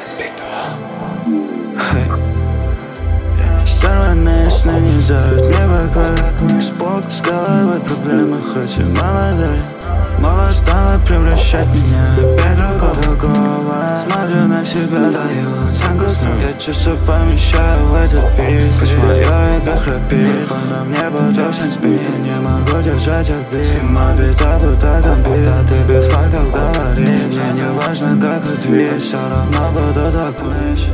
Сорванные сны не дают мне покоя. Спок с головой проблемы, хоть и молодой. Молод стала превращать меня опять другого. Смотрю на себя, даю оценку строго. Я чувства помещаю в этот бит. Пусть мое эго храпит, но мне бутылся спит. Я не могу держать обид. Зима бита, будто гамбит. А ты без фактов говоришь. Мне не важно, как ответить, все равно буду так плыть.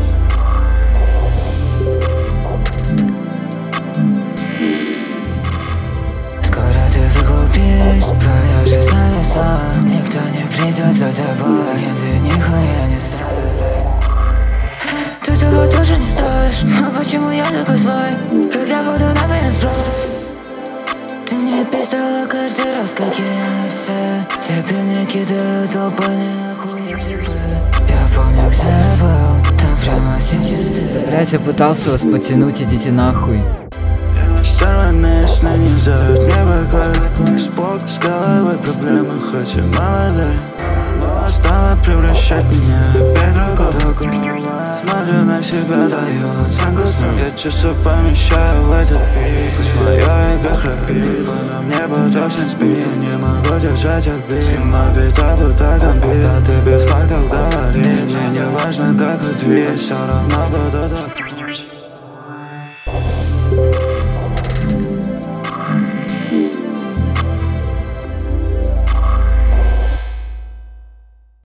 Твоя жизнь на лицо, никто не придет за тобой, и ты нихуя не стоишь. Ты того тоже не стоишь, но почему я такой злой, когда буду на время сброс? Ты мне писала каждый раз, какие они все. Теперь мне кидают опальные хуйни. Я помню, где я был, там прямо сейчас ты. Блять, я пытался вас потянуть, идите нахуй. Сорванные сны не дают мне покоя. Спок с головой проблемы, хоть и молодой. Стала превращать меня опять другого. Смотрю на себя, даю оценку строго. Я чувства помещаю в этот бит. Пусть мое эго храпит, но мне бутылся спит. Я не могу держать обид. Зима бита, будто гамбит. А ты без фактов говоришь. Мне не важно, как ответить, все равно буду так.